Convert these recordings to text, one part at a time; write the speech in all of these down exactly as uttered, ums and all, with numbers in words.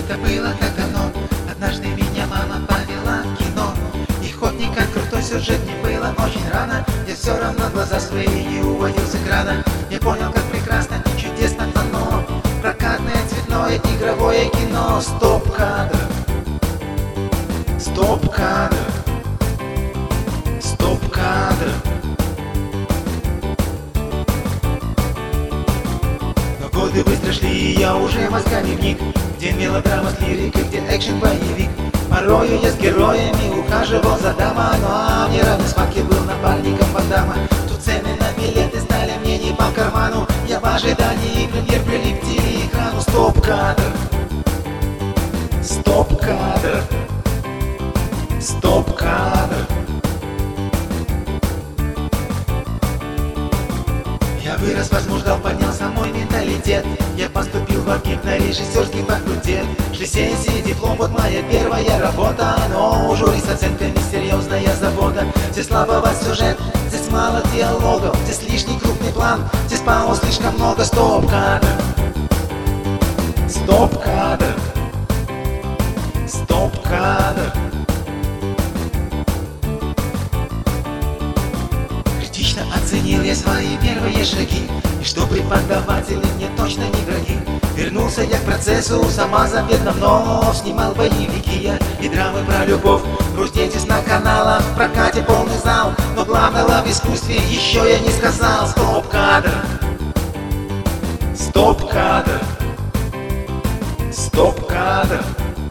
Это было так давно. Однажды меня мама повела в кино. И хоть никак крутой сюжет не было очень рано, я все равно глаза свои не уводил с экрана. Я понял, как прекрасно, чудесно оно. Прокатное, цветное, игровое кино. Стоп-кадр, стоп-кадр, стоп-кадр. Но годы быстро шли, и я уже мозгами вник. Где мелодрама с лирикой, где экшен-боевик. Порою я с героями ухаживал за дамой, но в неравной схватке был напарником Ван Дамма. Тут цены на билеты стали мне не по карману. Я в ожидании премьер прилип к телеэкрану. Стоп-кадр, стоп-кадр, стоп-кадр. Я вырос, возмуждал, поднялся мой менталитет. Я поступил в Архив на режиссерский факультет. Шли сессии, диплом, вот моя первая работа. Но у жюри с оценками серьезная забота. Здесь слабого сюжет, здесь мало диалогов, здесь лишний крупный план, здесь пауз слишком много. Стоп-кадр, стоп-кадр, стоп-кадр. Критично оценил я свои первые шаги, и что преподаватели мне точно не враги. Вернулся я к процессу самозаветно вновь. Снимал боевики я и драмы про любовь. Крутитесь на каналах, в прокате полный зал. Но главного в искусстве еще я не сказал. Стоп-кадр, стоп-кадр, стоп-кадр.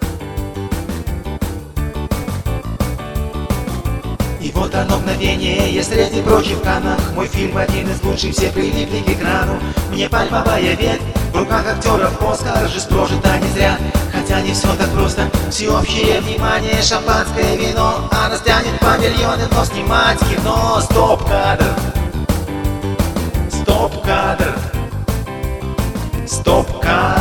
И вот оно мгновение, среди прочих канов. Мой фильм один из лучших, все прилипли к экрану. Мне пальмовая ветвь, в руках актеров Оскар, жизнь прожита не зря. Хотя не все так просто, всеобщее внимание, шампанское вино. А нас тянет павильоны, но снимать кино. Стоп-кадр, стоп-кадр, стоп-кадр.